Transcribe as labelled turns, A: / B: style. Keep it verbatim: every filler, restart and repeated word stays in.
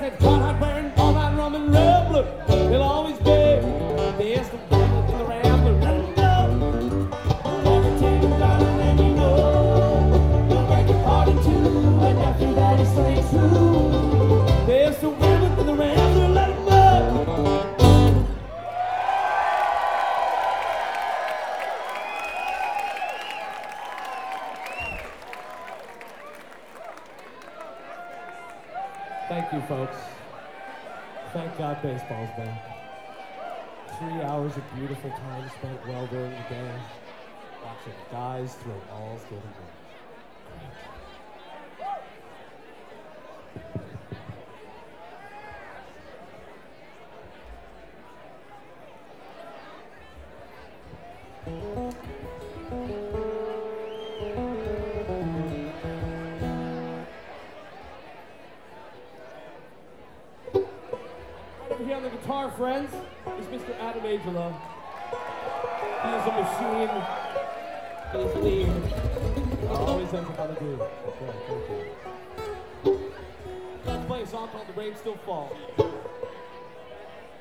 A: that hot, hot wearing all that rum and rambler. He'll always be the best of them in the rambler. Let him go. Everything about it, and you know he'll break your heart in two, and nothing that he stays true. Best of women in the rambler. Let him go. Thank you, folks. Thank God baseball's back. Three hours of beautiful time spent well during the day, watching guys throw balls good and good. Over here on the guitar, friends, is Mister Adam Angelo. He is a machine. He is lean. Always ends up on the groove. That's right, thank you. Let's play a song called The Rain Still Falls.